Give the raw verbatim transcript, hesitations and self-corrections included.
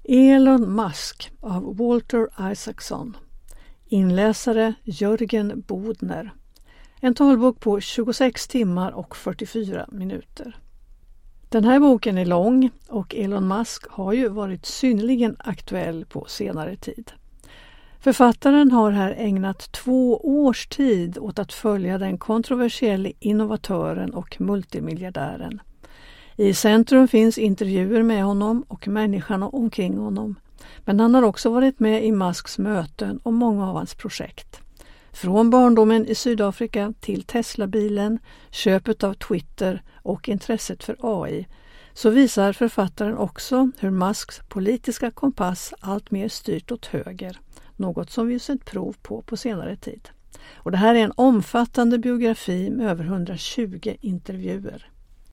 Elon Musk av Walter Isaacson. Inläsare Jörgen Bodner. En talbok på tjugosex timmar och fyrtiofyra minuter. Den här boken är lång och Elon Musk har ju varit synnerligen aktuell på senare tid. Författaren har här ägnat två års tid åt att följa den kontroversiella innovatören och multimiljardären. I centrum finns intervjuer med honom och människorna omkring honom. Men han har också varit med i Musks möten och många av hans projekt. Från barndomen i Sydafrika till Tesla-bilen, köpet av Twitter och intresset för A I, så visar författaren också hur Musks politiska kompass allt mer styrt åt höger, något som vi sett prov på på senare tid. Och det här är en omfattande biografi med över hundratjugo intervjuer.